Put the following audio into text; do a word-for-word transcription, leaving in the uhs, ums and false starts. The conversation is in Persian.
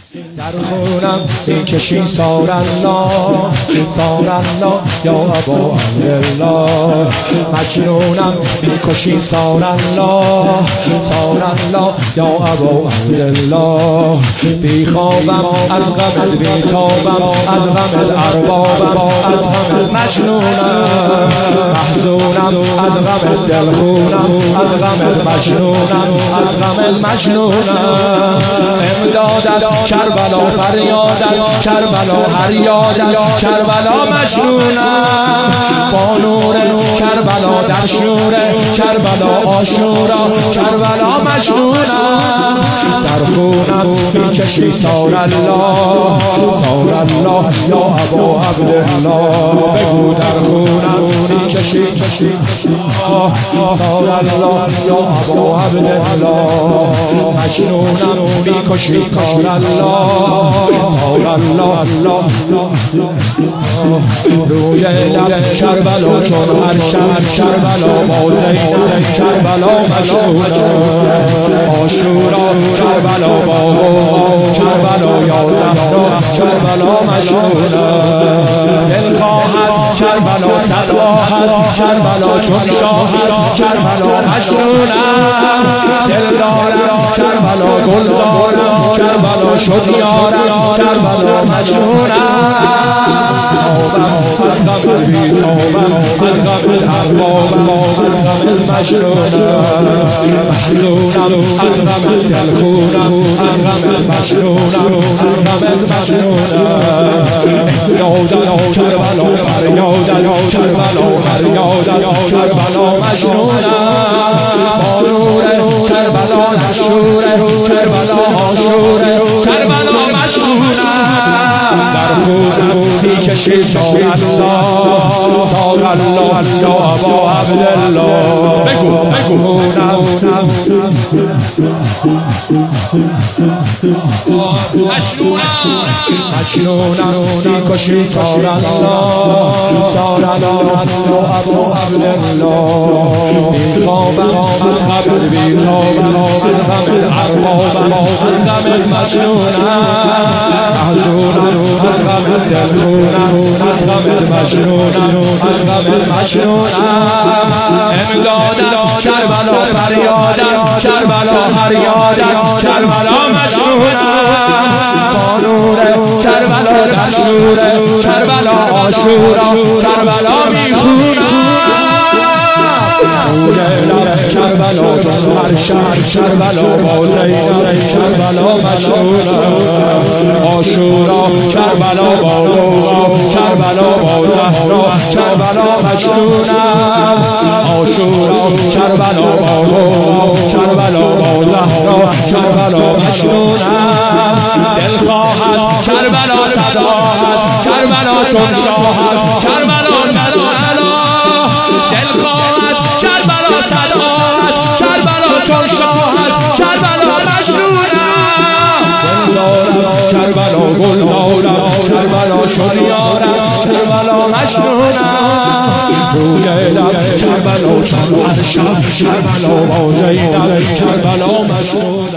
در خونم میکشی سار الله سار الله یا ابا عبدالله مجنونم میکشی سار الله سار الله یا ابا عبدالله بیخوابم از غمت بیتابم از غمت اربابم از غمت مجنونم محزونم از غمت دلخونم از غمت مجنونم از غمت مجنونم امدادت کربلا فریادت کربلا هر یادت کربلا مجنونم با نور کربلا در شور کربلا آشورا کربلا مجنونم در خونم میکشی سار الله سار الله یا ابا عبدالله بگو در خونم میکشی سار الله یا ابا عبدالله مجنونم میکشی سار الله سار الله روی لب کربلا چون هر شب کربلا با زینب کربلا مجنونم آشورا کربلا با کربلا یا زهرا کربلا مجنونم دلخواهت کربلا صدا هست کربلا چون شاه هست کربلا مجنونم دلدارم کربلا گلزارم کربلا شد یارم کربلا مجنونم از غم بیتابم از غم اربابم از غم مجنونم محزونم از غم دلخونم از غم مجنونم از غم مجنونم یادم کربلا فریادت کربلا فریادت کربلا مجنونم با نور کربلا نشور کربلا آشور کربلا مجنونم در خونم میکشی سار الله سار الله یا ابا عبدالله بگو بگو مجنونم میکشی سار الله سار الله یا ابا عبدالله بیخوابم از غم بیتابم از غم اربابم از غم مجنونم محزونم از غم دلخونم از غم مجنونم از غم مجنونم امدادم کربلا فریادم کربلا هر یادم کربلا مجنونم با نور کربلا در شور کربلا آشورا کربلا میخونم کربلا چون هر شب کربلا با زینب کربلا مجنونم آشورا کربلا با کربلا با زهرا کربلا مجنونم آشورا کربلا با کربلا با زهرا کربلا مجنونم دلخواهت کربلا صدا هست کربلا چون شاه هست کربلا مجنونم دلخواهت کربلا صدا هست کربلا چون شاه هست کربلا مجنونم کربلا گلزارم کربلا شد یارم کربلا مجنونم روی لب کربلا چون هر شب کربلا با زینب کربلا مجنونم